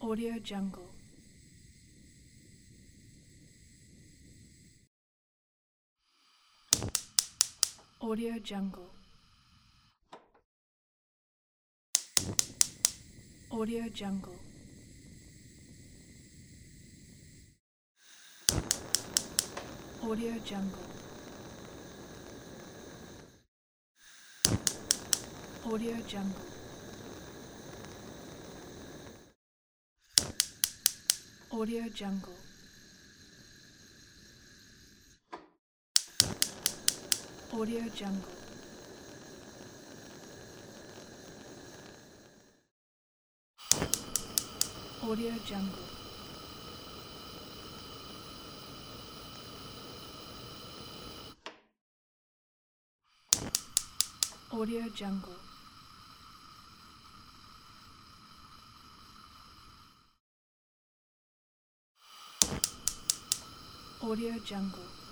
Audio Jungle. Audio Jungle. Audio Jungle. Audio Jungle. Audio Jungle. Audio Jungle. Audio Jungle. Audio Jungle. Audio Jungle. Audio Jungle.